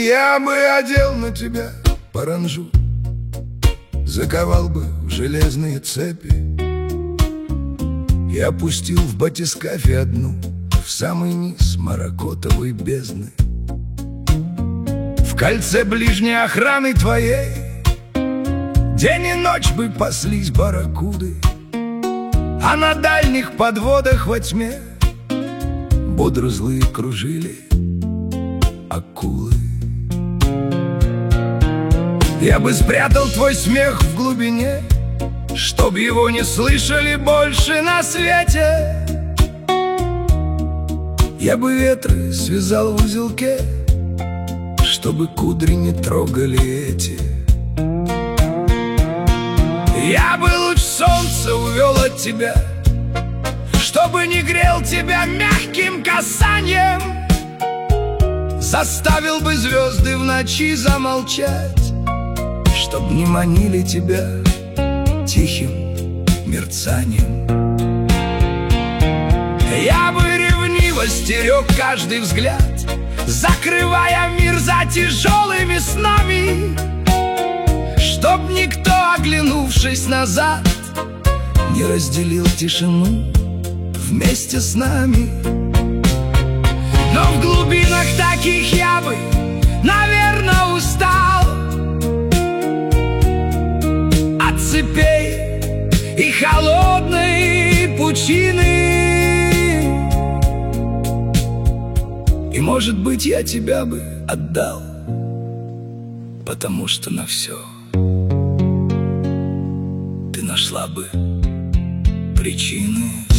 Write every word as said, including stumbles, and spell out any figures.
Я бы одел на тебя паранжу, заковал бы в железные цепи и опустил в батискафе одну в самый низ маракотовой бездны. В кольце ближней охраны твоей день и ночь бы паслись барракуды, а на дальних подводах во тьме бодро злые кружили акулы. Я бы спрятал твой смех в глубине, чтоб его не слышали больше на свете. Я бы ветры связал в узелке, чтобы кудри не трогали эти. Я бы луч солнца увел от тебя, чтобы не грел тебя мягким касанием. Заставил бы звезды в ночи замолчать, чтоб не манили тебя тихим мерцанием. Я бы ревниво стерег каждый взгляд, закрывая мир за тяжелыми снами, чтоб никто, оглянувшись назад, не разделил тишину вместе с нами. Но в глубинах таких я бы, наверное, устал от цепей и холодной пучины. И, может быть, я тебя бы отдал, потому что на все ты нашла бы причины.